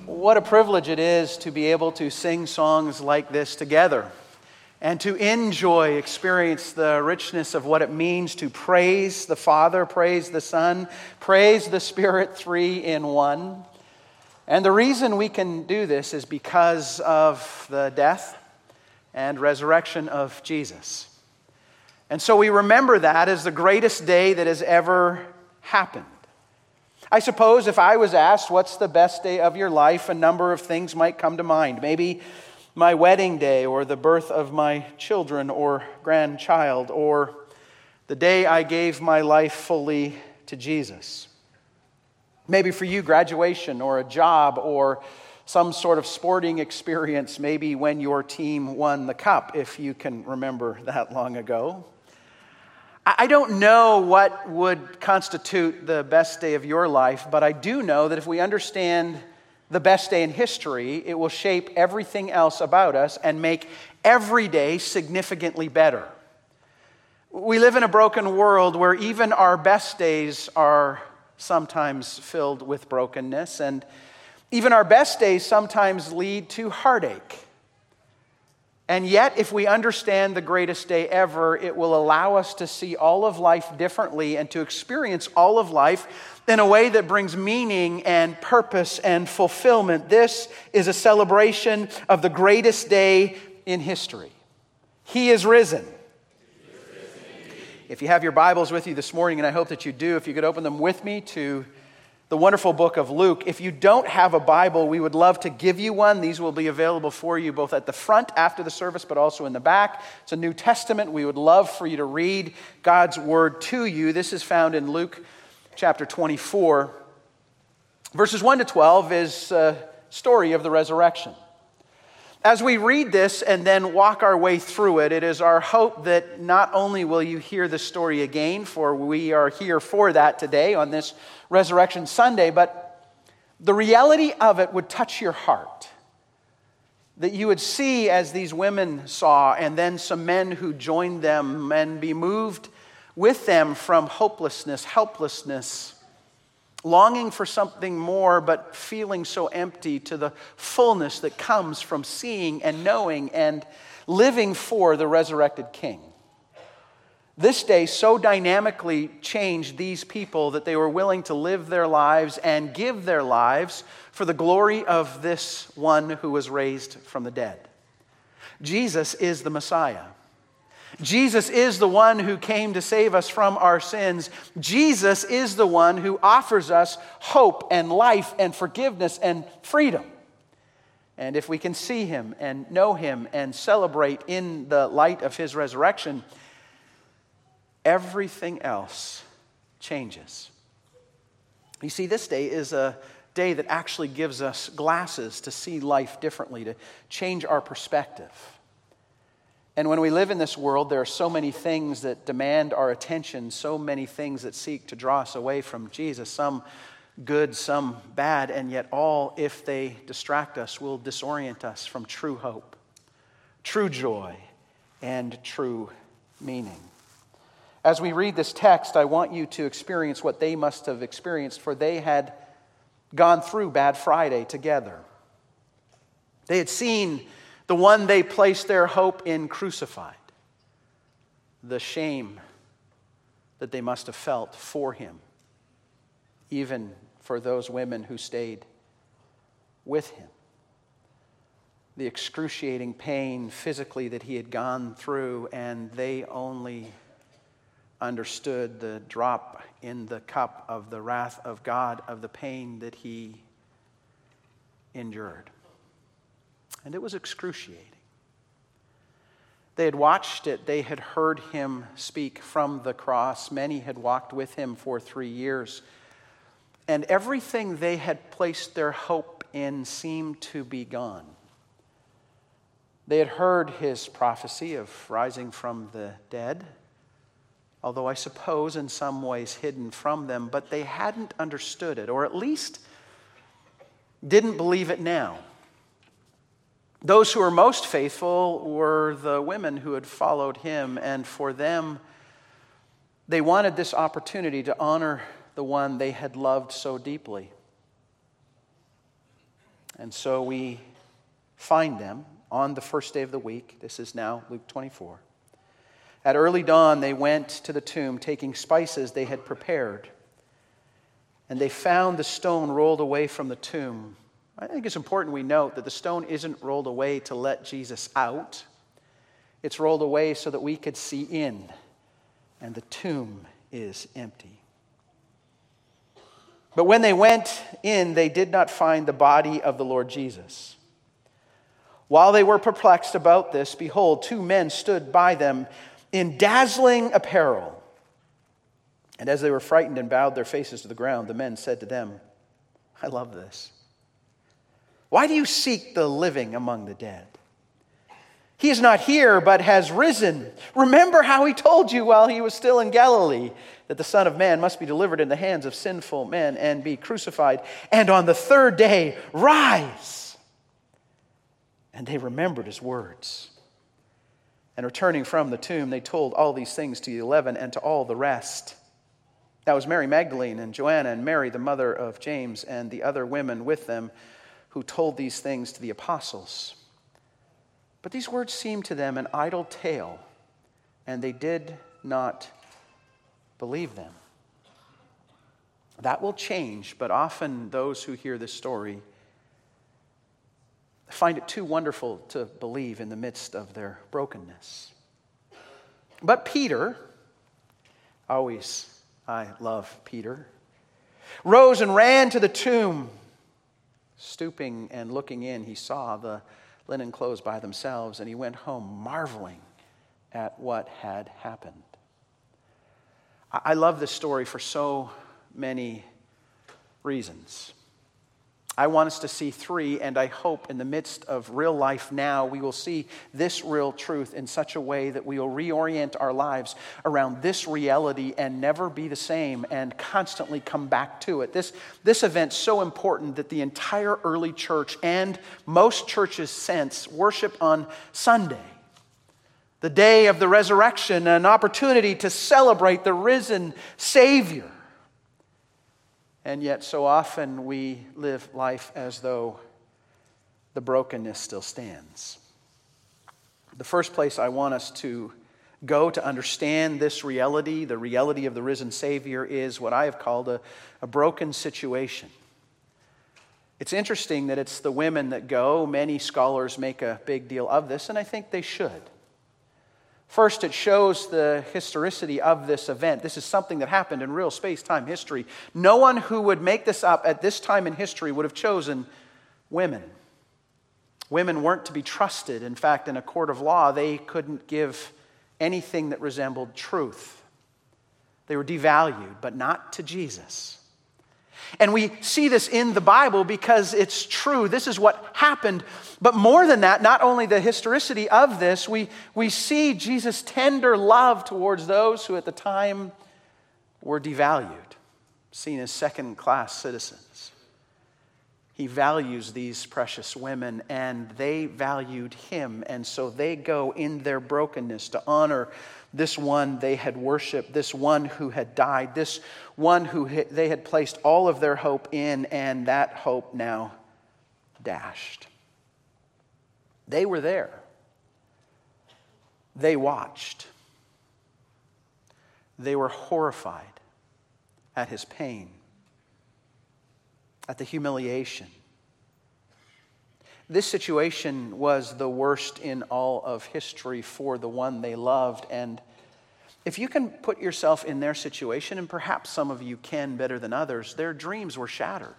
What a privilege it is to be able to sing songs like this together and to experience the richness of what it means to praise the Father, praise the Son, praise the Spirit, three in one. And the reason we can do this is because of the death and resurrection of Jesus. And so we remember that as the greatest day that has ever happened. I suppose if I was asked, what's the best day of your life, a number of things might come to mind. Maybe my wedding day, or the birth of my children or grandchild, or the day I gave my life fully to Jesus. Maybe for you, graduation, or a job, or some sort of sporting experience, maybe when your team won the cup, if you can remember that long ago. I don't know what would constitute the best day of your life, but I do know that if we understand the best day in history, it will shape everything else about us and make every day significantly better. We live in a broken world where even our best days are sometimes filled with brokenness, and even our best days sometimes lead to heartache. And yet, if we understand the greatest day ever, it will allow us to see all of life differently and to experience all of life in a way that brings meaning and purpose and fulfillment. This is a celebration of the greatest day in history. He is risen. If you have your Bibles with you this morning, and I hope that you do, if you could open them with me to the wonderful book of Luke. If you don't have a Bible, we would love to give you one. These will be available for you both at the front after the service, but also in the back. It's a New Testament. We would love for you to read God's Word to you. This is found in Luke chapter 24. Verses 1 to 12 is a story of the resurrection. As we read this and then walk our way through it, it is our hope that not only will you hear the story again, for we are here for that today on this Resurrection Sunday, but the reality of it would touch your heart. That you would see, as these women saw, and then some men who joined them, and be moved with them from hopelessness, helplessness, longing for something more, but feeling so empty, to the fullness that comes from seeing and knowing and living for the resurrected King. This day so dynamically changed these people that they were willing to live their lives and give their lives for the glory of this one who was raised from the dead. Jesus is the Messiah. Jesus is the one who came to save us from our sins. Jesus is the one who offers us hope and life and forgiveness and freedom. And if we can see him and know him and celebrate in the light of his resurrection, everything else changes. You see, this day is a day that actually gives us glasses to see life differently, to change our perspective. And when we live in this world, there are so many things that demand our attention, so many things that seek to draw us away from Jesus, some good, some bad, and yet all, if they distract us, will disorient us from true hope, true joy, and true meaning. As we read this text, I want you to experience what they must have experienced, for they had gone through Bad Friday together. They had seen the one they placed their hope in crucified. The shame that they must have felt for him, even for those women who stayed with him. The excruciating pain physically that he had gone through, and they only understood the drop in the cup of the wrath of God, of the pain that he endured. And it was excruciating. They had watched it. They had heard him speak from the cross. Many had walked with him for 3 years. And everything they had placed their hope in seemed to be gone. They had heard his prophecy of rising from the dead, although I suppose in some ways hidden from them, but they hadn't understood it, or at least didn't believe it now. Those who were most faithful were the women who had followed him, and for them, they wanted this opportunity to honor the one they had loved so deeply. And so we find them on the first day of the week. This is now Luke 24. At early dawn, they went to the tomb, taking spices they had prepared. And they found the stone rolled away from the tomb. I think it's important we note that the stone isn't rolled away to let Jesus out. It's rolled away so that we could see in. And the tomb is empty. But when they went in, they did not find the body of the Lord Jesus. While they were perplexed about this, behold, two men stood by them in dazzling apparel. And as they were frightened and bowed their faces to the ground, the men said to them, I love this. Why do you seek the living among the dead? He is not here, but has risen. Remember how he told you while he was still in Galilee that the Son of Man must be delivered in the hands of sinful men and be crucified, and on the third day rise. And they remembered his words. And returning from the tomb, they told all these things to the 11 and to all the rest. That was Mary Magdalene and Joanna and Mary, the mother of James, and the other women with them who told these things to the apostles. But these words seemed to them an idle tale, and they did not believe them. That will change, but often those who hear this story find it too wonderful to believe in the midst of their brokenness. But Peter, I love Peter, rose and ran to the tomb. Stooping and looking in, he saw the linen clothes by themselves, and he went home marveling at what had happened. I love this story for so many reasons. I want us to see three, and I hope in the midst of real life now, we will see this real truth in such a way that we will reorient our lives around this reality and never be the same and constantly come back to it. This event's so important that the entire early church and most churches since worship on Sunday, the day of the resurrection, an opportunity to celebrate the risen Savior. And yet so often we live life as though the brokenness still stands. The first place I want us to go to understand this reality, the reality of the risen Savior, is what I have called a broken situation. It's interesting that it's the women that go. Many scholars make a big deal of this, and I think they should. First, it shows the historicity of this event. This is something that happened in real space-time history. No one who would make this up at this time in history would have chosen women. Women weren't to be trusted. In fact, in a court of law, they couldn't give anything that resembled truth. They were devalued, but not to Jesus. And we see this in the Bible because it's true. This is what happened. But more than that, not only the historicity of this, we see Jesus' tender love towards those who at the time were devalued, seen as second-class citizens. He values these precious women, and they valued him. And so they go in their brokenness to honor this one they had worshiped, this one who had died, this one who they had placed all of their hope in, and that hope now dashed. They were there. They watched. They were horrified at his pain, at the humiliation. This situation was the worst in all of history for the one they loved. And if you can put yourself in their situation, and perhaps some of you can better than others, their dreams were shattered.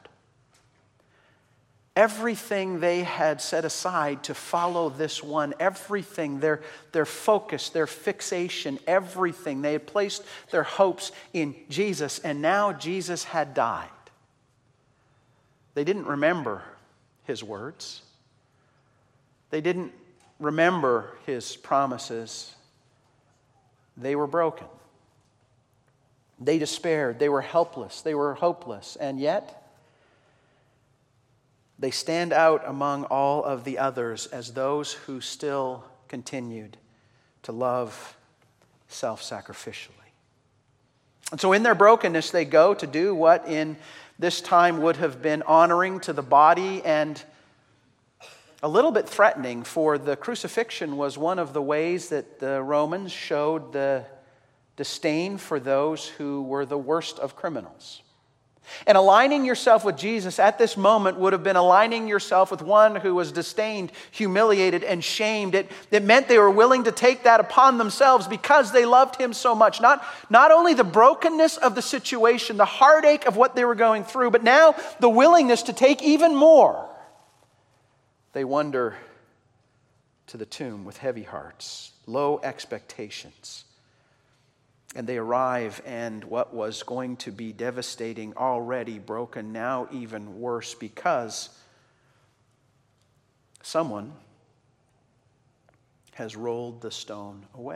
Everything they had set aside to follow this one, everything, their focus, their fixation, everything, they had placed their hopes in Jesus, and now Jesus had died. They didn't remember his words. They didn't remember his promises. They were broken. They despaired. They were helpless. They were hopeless. And yet, they stand out among all of the others as those who still continued to love self-sacrificially. And so in their brokenness, they go to do what in this time would have been honoring to the body and a little bit threatening, for the crucifixion was one of the ways that the Romans showed the disdain for those who were the worst of criminals. And aligning yourself with Jesus at this moment would have been aligning yourself with one who was disdained, humiliated, and shamed. It meant they were willing to take that upon themselves because they loved him so much. Not only the brokenness of the situation, the heartache of what they were going through, but now the willingness to take even more. They wander to the tomb with heavy hearts, low expectations. And they arrive, and what was going to be devastating, already broken, now even worse, because someone has rolled the stone away.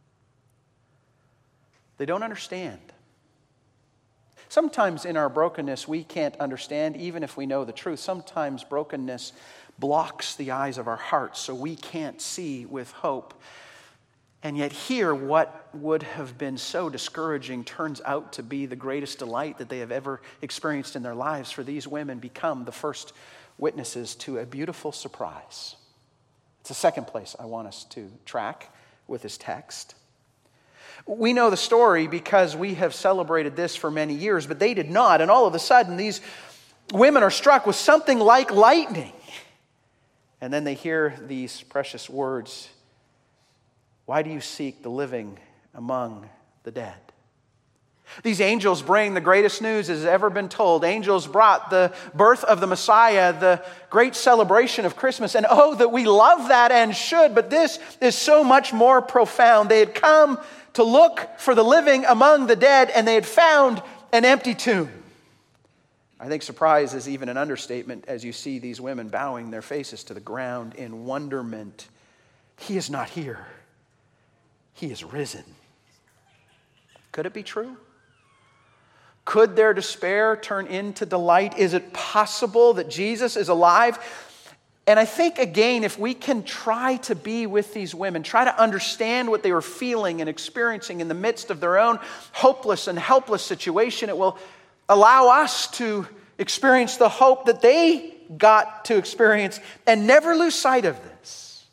They don't understand. Sometimes in our brokenness, we can't understand, even if we know the truth. Sometimes brokenness blocks the eyes of our hearts, so we can't see with hope. And yet here, what would have been so discouraging turns out to be the greatest delight that they have ever experienced in their lives. For these women become the first witnesses to a beautiful surprise. It's the second place I want us to track with this text. We know the story because we have celebrated this for many years, but they did not. And all of a sudden, these women are struck with something like lightning. And then they hear these precious words, "Why do you seek the living among the dead?" These angels bring the greatest news that has ever been told. Angels brought the birth of the Messiah, the great celebration of Christmas. And oh, that we love that and should, but this is so much more profound. They had come to look for the living among the dead, and they had found an empty tomb. I think surprise is even an understatement as you see these women bowing their faces to the ground in wonderment. He is not here. He is risen. Could it be true? Could their despair turn into delight? Is it possible that Jesus is alive? And I think, again, if we can try to be with these women, try to understand what they were feeling and experiencing in the midst of their own hopeless and helpless situation, it will allow us to experience the hope that they got to experience and never lose sight of this.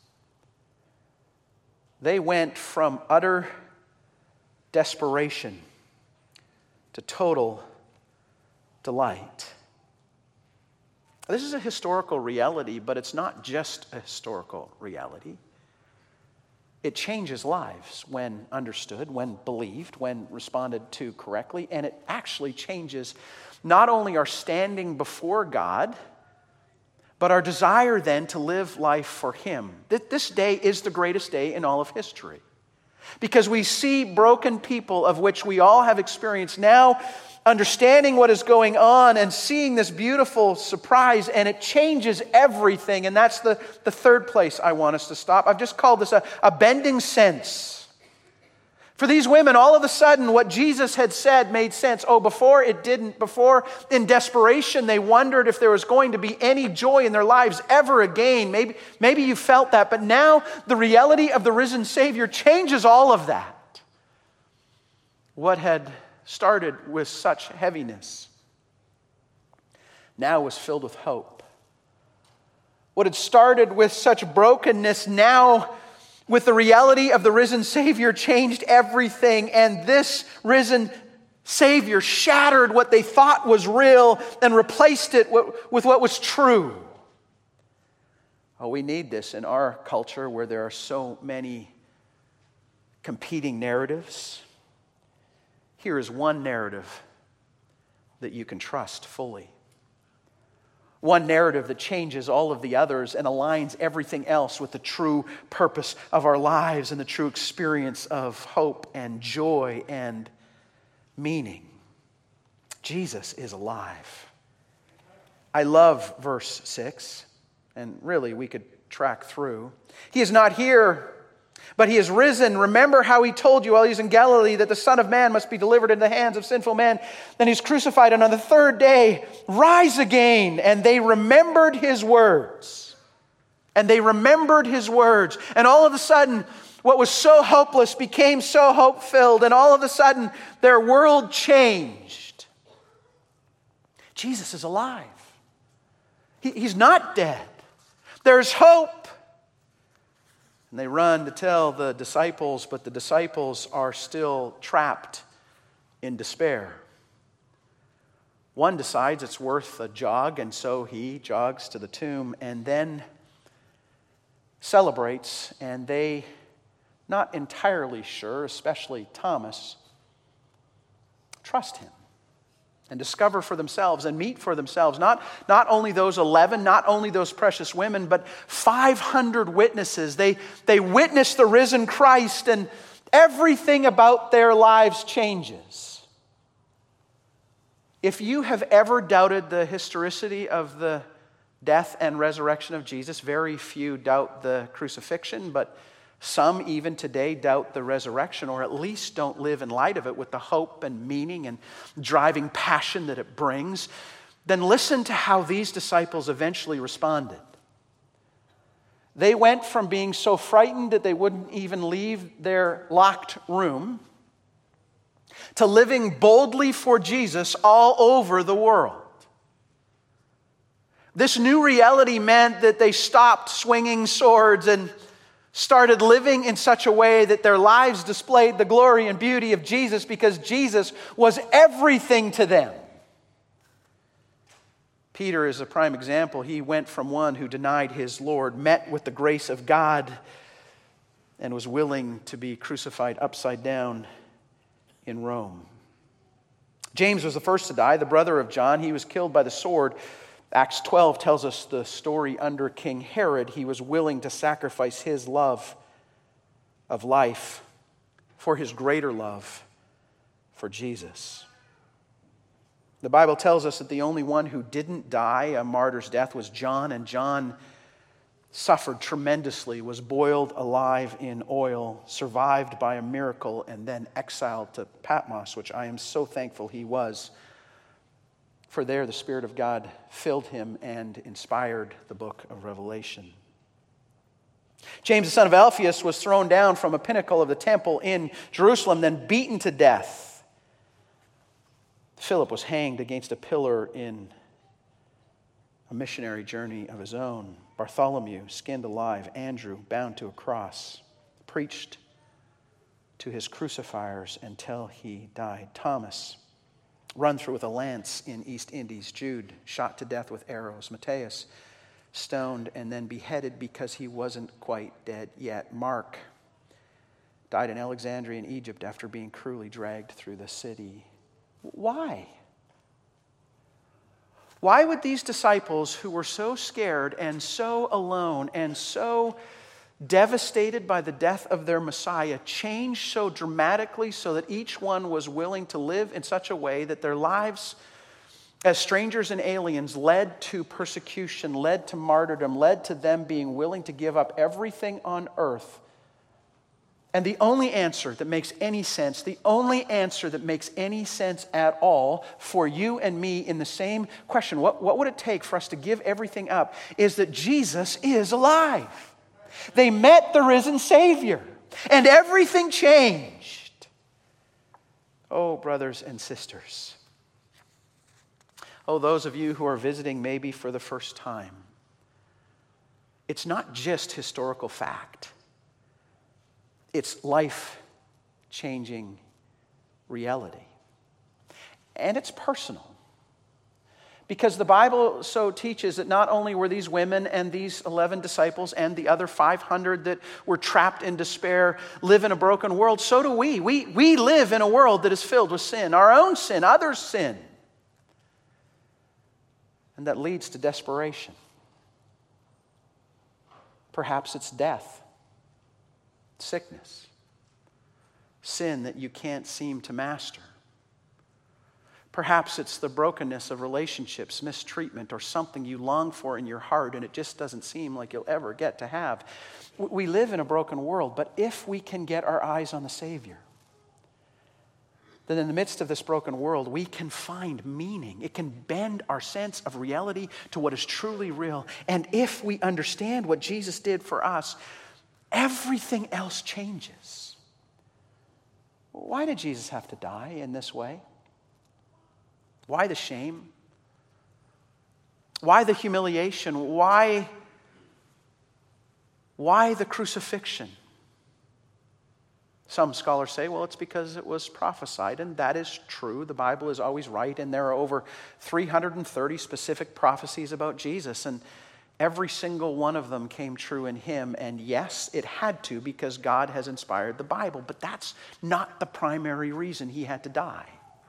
They went from utter desperation to total delight. This is a historical reality, but it's not just a historical reality. It changes lives when understood, when believed, when responded to correctly, and it actually changes not only our standing before God, but our desire then to live life for Him. This day is the greatest day in all of history. Because we see broken people, of which we all have experienced, now understanding what is going on and seeing this beautiful surprise, and it changes everything. And that's the third place I want us to stop. I've just called this a bending sense. For these women, all of a sudden, what Jesus had said made sense. Oh, before it didn't. Before, in desperation, they wondered if there was going to be any joy in their lives ever again. Maybe you felt that. But now, the reality of the risen Savior changes all of that. What had started with such heaviness now was filled with hope. What had started with such brokenness now, with the reality of the risen Savior, changed everything. And this risen Savior shattered what they thought was real and replaced it with what was true. Oh, we need this in our culture where there are so many competing narratives. Here is one narrative that you can trust fully. One narrative that changes all of the others and aligns everything else with the true purpose of our lives and the true experience of hope and joy and meaning. Jesus is alive. I love verse 6, and really we could track through. He is not here, but He is risen. Remember how He told you while He was in Galilee that the Son of Man must be delivered into the hands of sinful men. Then He's crucified, and on the third day, rise again. And they remembered His words. And they remembered His words. And all of a sudden, what was so hopeless became so hope-filled. And all of a sudden, their world changed. Jesus is alive. He's not dead. There's hope. And they run to tell the disciples, but the disciples are still trapped in despair. One decides it's worth a jog, and so he jogs to the tomb and then celebrates, and they, not entirely sure, especially Thomas, trust him and discover for themselves and meet for themselves not only those 11, not only those precious women, but 500 witnesses. They witness the risen Christ, and everything about their lives changes. If you have ever doubted the historicity of the death and resurrection of Jesus, very few doubt the crucifixion, but some even today doubt the resurrection, or at least don't live in light of it with the hope and meaning and driving passion that it brings. Then listen to how these disciples eventually responded. They went from being so frightened that they wouldn't even leave their locked room to living boldly for Jesus all over the world. This new reality meant that they stopped swinging swords and started living in such a way that their lives displayed the glory and beauty of Jesus, because Jesus was everything to them. Peter is a prime example. He went from one who denied his Lord, met with the grace of God, and was willing to be crucified upside down in Rome. James was the first to die, the brother of John. He was killed by the sword. Acts 12 tells us the story under King Herod. He was willing to sacrifice his love of life for his greater love for Jesus. The Bible tells us that the only one who didn't die a martyr's death was John, and John suffered tremendously, was boiled alive in oil, survived by a miracle, and then exiled to Patmos, which I am so thankful he was. For there the Spirit of God filled him and inspired the book of Revelation. James, the son of Alphaeus, was thrown down from a pinnacle of the temple in Jerusalem, then beaten to death. Philip was hanged against a pillar in a missionary journey of his own. Bartholomew, skinned alive. Andrew, bound to a cross, preached to his crucifiers until he died. Thomas, run through with a lance in East Indies. Jude, shot to death with arrows. Matthias, stoned and then beheaded because he wasn't quite dead yet. Mark died in Alexandria in Egypt after being cruelly dragged through the city. Why? Why would these disciples, who were so scared and so alone and so devastated by the death of their Messiah, change so dramatically so that each one was willing to live in such a way that their lives as strangers and aliens led to persecution, led to martyrdom, led to them being willing to give up everything on earth? And the only answer that makes any sense, the only answer that makes any sense at all for you and me in the same question, what would it take for us to give everything up, is that Jesus is alive. They met the risen Savior, and everything changed. Oh, brothers and sisters. Oh, those of you who are visiting maybe for the first time. It's not just historical fact. It's life-changing reality. And it's personal. Because the Bible so teaches that not only were these women and these 11 disciples and the other 500 that were trapped in despair live in a broken world, so do we. We live in a world that is filled with sin, our own sin, others' sin. And that leads to desperation. Perhaps it's death, sickness, sin that you can't seem to master. Perhaps it's the brokenness of relationships, mistreatment, or something you long for in your heart and it just doesn't seem like you'll ever get to have. We live in a broken world, but if we can get our eyes on the Savior, then in the midst of this broken world, we can find meaning. It can bend our sense of reality to what is truly real. And if we understand what Jesus did for us, everything else changes. Why did Jesus have to die in this way? Why the shame? Why the humiliation? Why Why the crucifixion? Some scholars say, well, it's because it was prophesied, and that is true. The Bible is always right, and there are over 330 specific prophecies about Jesus, and every single one of them came true in him. And yes, it had to, because God has inspired the Bible, but that's not the primary reason he had to die.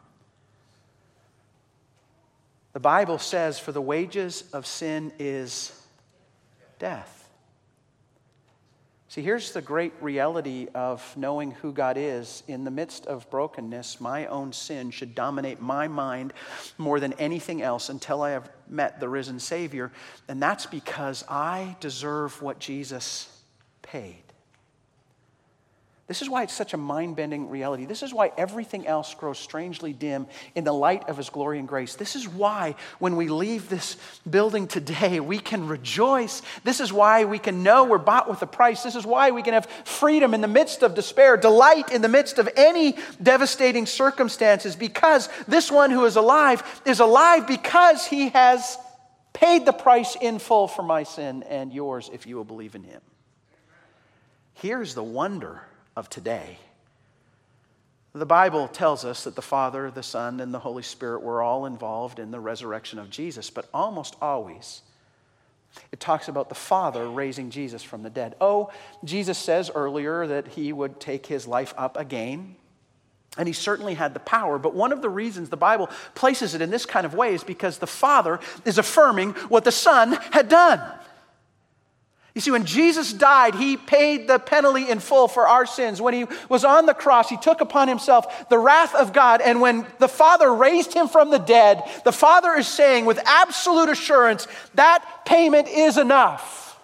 The Bible says, for the wages of sin is death. See, here's the great reality of knowing who God is. In the midst of brokenness, my own sin should dominate my mind more than anything else until I have met the risen Savior. And that's because I deserve what Jesus paid. This is why it's such a mind-bending reality. This is why everything else grows strangely dim in the light of his glory and grace. This is why when we leave this building today, we can rejoice. This is why we can know we're bought with a price. This is why we can have freedom in the midst of despair, delight in the midst of any devastating circumstances, because this one who is alive because he has paid the price in full for my sin and yours if you will believe in him. Here's the wonder of today. The Bible tells us that the Father, the Son, and the Holy Spirit were all involved in the resurrection of Jesus, but almost always it talks about the Father raising Jesus from the dead. Oh, Jesus says earlier that he would take his life up again, and he certainly had the power, but one of the reasons the Bible places it in this kind of way is because the Father is affirming what the Son had done. You see, when Jesus died, he paid the penalty in full for our sins. When he was on the cross, he took upon himself the wrath of God. And when the Father raised him from the dead, the Father is saying with absolute assurance, that payment is enough.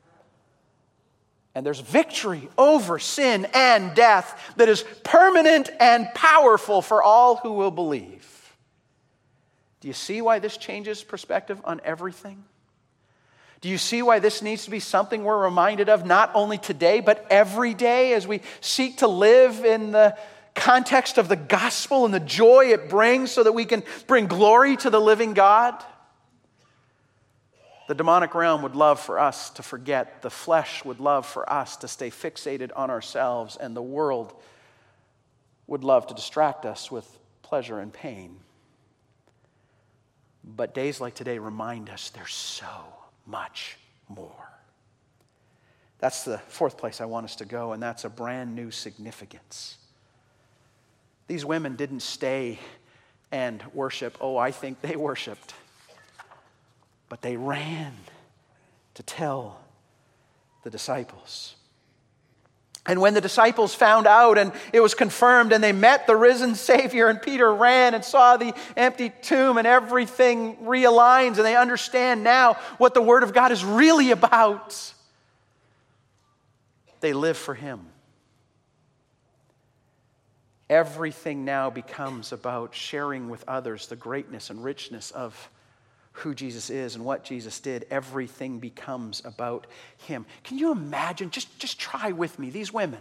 And there's victory over sin and death that is permanent and powerful for all who will believe. Do you see why this changes perspective on everything? Do you see why this needs to be something we're reminded of not only today, but every day as we seek to live in the context of the gospel and the joy it brings so that we can bring glory to the living God? The demonic realm would love for us to forget. The flesh would love for us to stay fixated on ourselves, and the world would love to distract us with pleasure and pain. But days like today remind us there's so much more. That's the fourth place I want us to go, and that's a brand new significance. These women didn't stay and worship. Oh, I think they worshiped. But they ran to tell the disciples. And when the disciples found out and it was confirmed and they met the risen Savior, and Peter ran and saw the empty tomb and everything realigns and they understand now what the Word of God is really about, they live for him. Everything now becomes about sharing with others the greatness and richness of who Jesus is and what Jesus did. Everything becomes about him. Can you imagine? Just try with me, these women.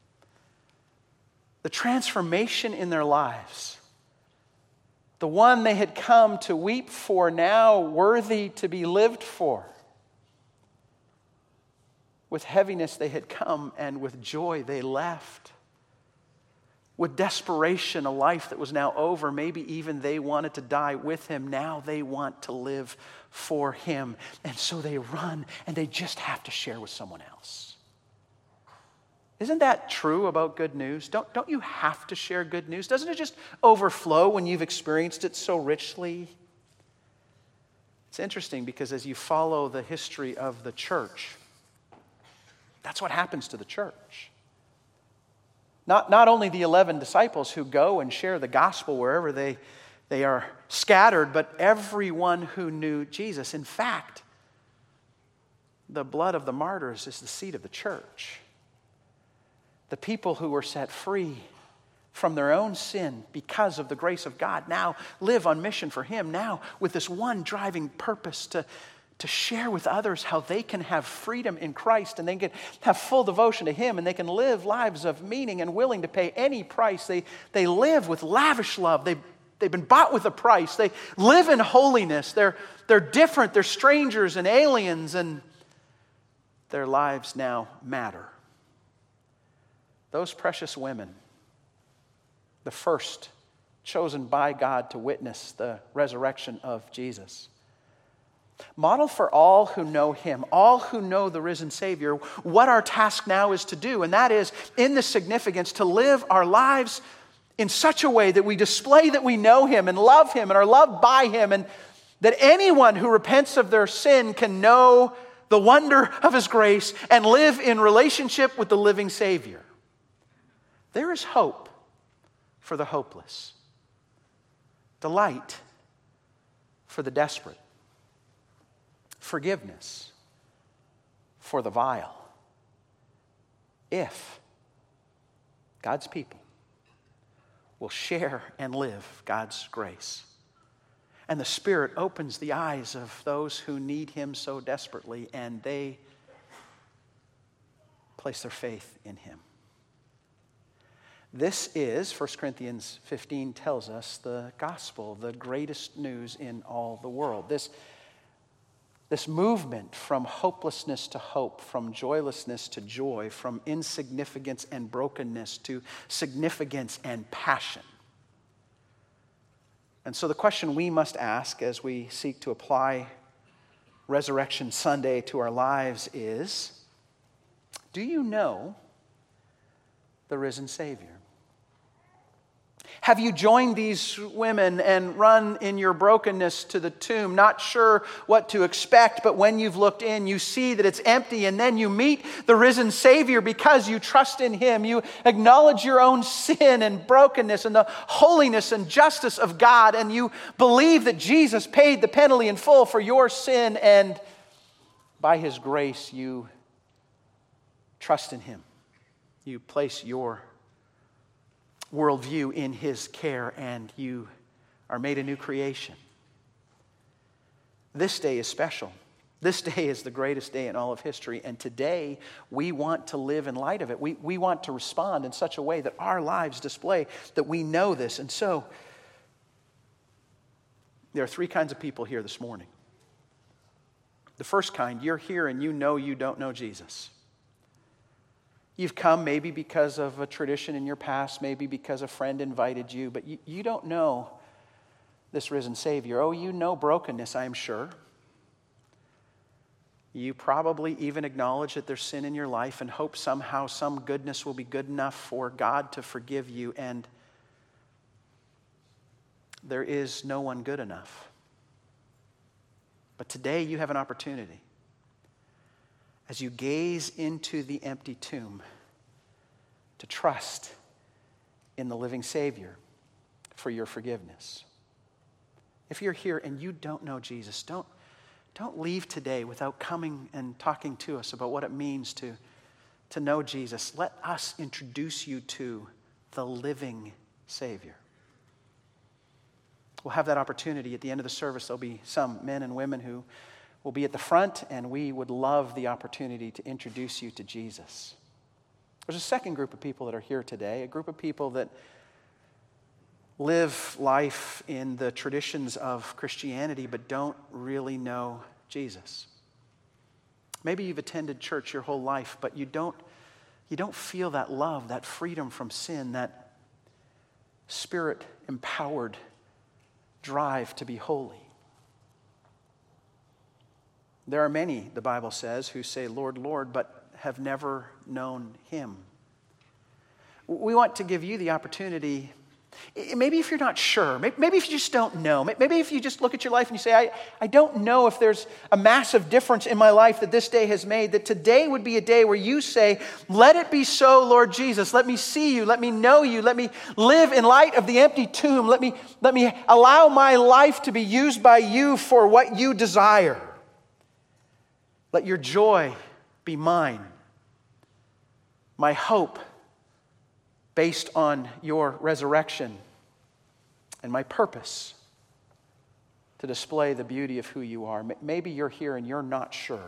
The transformation in their lives. The one they had come to weep for, now worthy to be lived for. With heaviness they had come, and with joy they left. With desperation, a life that was now over, maybe even they wanted to die with him. Now they want to live for him. And so they run, and they just have to share with someone else. Isn't that true about good news? Don't you have to share good news? Doesn't it just overflow when you've experienced it so richly? It's interesting because as you follow the history of the church, that's what happens to the church. Not only the 11 disciples who go and share the gospel wherever they are scattered, but everyone who knew Jesus. In fact, the blood of the martyrs is the seed of the church. The people who were set free from their own sin because of the grace of God now live on mission for him, now with this one driving purpose to share with others how they can have freedom in Christ, and they can have full devotion to him, and they can live lives of meaning and willing to pay any price. They live with lavish love. They've been bought with a price. They live in holiness. They're different. They're strangers and aliens, and their lives now matter. Those precious women, the first chosen by God to witness the resurrection of Jesus, model for all who know Him, all who know the risen Savior, what our task now is to do. And that is, in this significance, to live our lives in such a way that we display that we know Him and love Him and are loved by Him, and that anyone who repents of their sin can know the wonder of His grace and live in relationship with the living Savior. There is hope for the hopeless, delight for the desperate, forgiveness for the vile, if God's people will share and live God's grace. And the Spirit opens the eyes of those who need Him so desperately, and they place their faith in Him. This is, 1 Corinthians 15 tells us, the gospel, the greatest news in all the world. This movement from hopelessness to hope, from joylessness to joy, from insignificance and brokenness to significance and passion. And so the question we must ask as we seek to apply Resurrection Sunday to our lives is, do you know the risen Savior? Have you joined these women and run in your brokenness to the tomb, not sure what to expect, but when you've looked in, you see that it's empty, and then you meet the risen Savior because you trust in Him. You acknowledge your own sin and brokenness and the holiness and justice of God, and you believe that Jesus paid the penalty in full for your sin, and by His grace you trust in Him. You place your worldview in His care, and you are made a new creation. This day is special. This day is the greatest day in all of history, and today we want to live in light of it. We want to respond in such a way that our lives display that we know this. And so, there are three kinds of people here this morning. The first kind, you're here and you know you don't know Jesus. You've come maybe because of a tradition in your past, maybe because a friend invited you, but you don't know this risen Savior. Oh, you know brokenness, I'm sure. You probably even acknowledge that there's sin in your life and hope somehow some goodness will be good enough for God to forgive you, and there is no one good enough. But today you have an opportunity, as you gaze into the empty tomb, to trust in the living Savior for your forgiveness. If you're here and you don't know Jesus, don't leave today without coming and talking to us about what it means to know Jesus. Let us introduce you to the living Savior. We'll have that opportunity at the end of the service. There'll be some men and women who will be at the front, and we would love the opportunity to introduce you to Jesus. There's a second group of people that are here today, a group of people that live life in the traditions of Christianity but don't really know Jesus. Maybe you've attended church your whole life, but you don't feel that love, that freedom from sin, that Spirit-empowered drive to be holy. There are many, the Bible says, who say, Lord, Lord, but have never known Him. We want to give you the opportunity, maybe if you're not sure, maybe if you just don't know, maybe if you just look at your life and you say, I don't know if there's a massive difference in my life that this day has made, that today would be a day where you say, let it be so, Lord Jesus. Let me see you. Let me know you. Let me live in light of the empty tomb. Let me allow my life to be used by you for what you desire. Let your joy be mine. My hope based on your resurrection, and my purpose to display the beauty of who you are. Maybe you're here and you're not sure.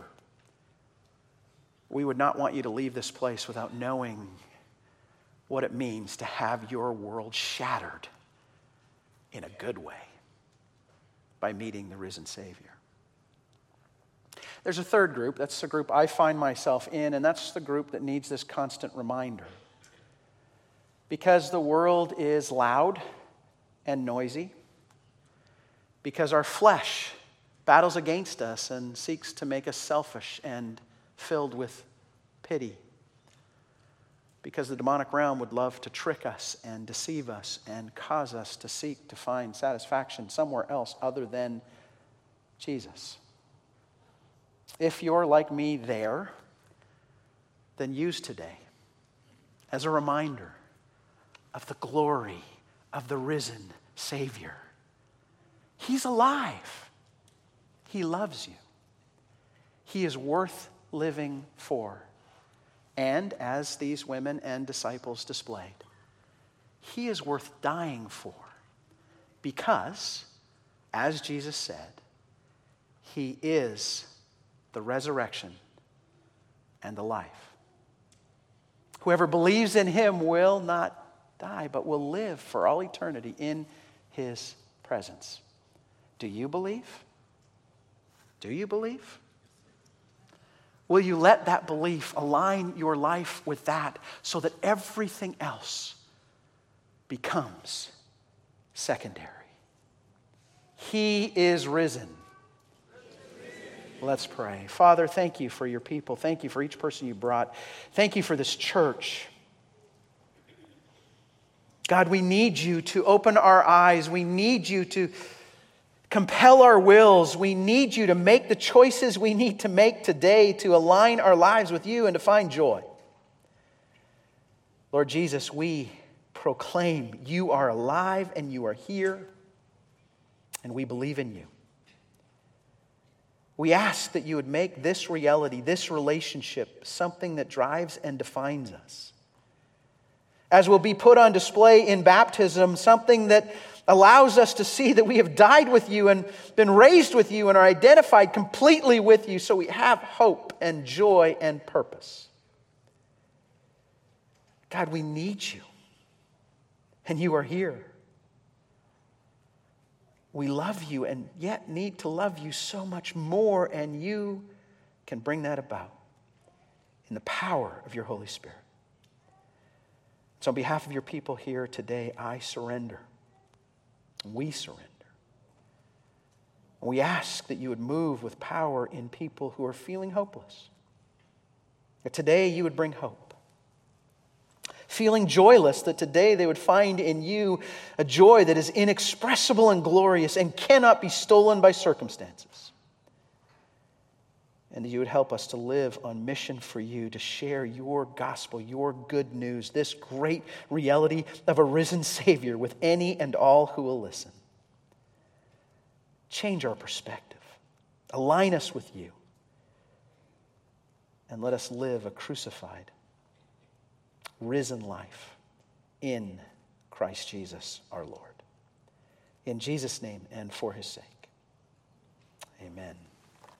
We would not want you to leave this place without knowing what it means to have your world shattered in a good way by meeting the risen Savior. There's a third group. That's the group I find myself in, and that's the group that needs this constant reminder. Because the world is loud and noisy, because our flesh battles against us and seeks to make us selfish and filled with pity, because the demonic realm would love to trick us and deceive us and cause us to seek to find satisfaction somewhere else other than Jesus. If you're like me there, then use today as a reminder of the glory of the risen Savior. He's alive. He loves you. He is worth living for. And as these women and disciples displayed, He is worth dying for. Because, as Jesus said, He is the resurrection and the life. Whoever believes in Him will not die, but will live for all eternity in His presence. Do you believe? Do you believe? Will you let that belief align your life with that so that everything else becomes secondary? He is risen. Let's pray. Father, thank you for your people. Thank you for each person you brought. Thank you for this church. God, we need you to open our eyes. We need you to compel our wills. We need you to make the choices we need to make today to align our lives with you and to find joy. Lord Jesus, we proclaim you are alive and you are here, and we believe in you. We ask that you would make this reality, this relationship, something that drives and defines us. As will be put on display in baptism, something that allows us to see that we have died with you and been raised with you and are identified completely with you, so we have hope and joy and purpose. God, we need you, and you are here. We love you and yet need to love you so much more, and you can bring that about in the power of your Holy Spirit. So on behalf of your people here today, I surrender. We surrender. We ask that you would move with power in people who are feeling hopeless. That today you would bring hope. Feeling joyless, that today they would find in you a joy that is inexpressible and glorious and cannot be stolen by circumstances. And that you would help us to live on mission for you, to share your gospel, your good news, this great reality of a risen Savior with any and all who will listen. Change our perspective. Align us with you. And let us live a crucified, risen life in Christ Jesus our Lord. In Jesus' name and for his sake. Amen.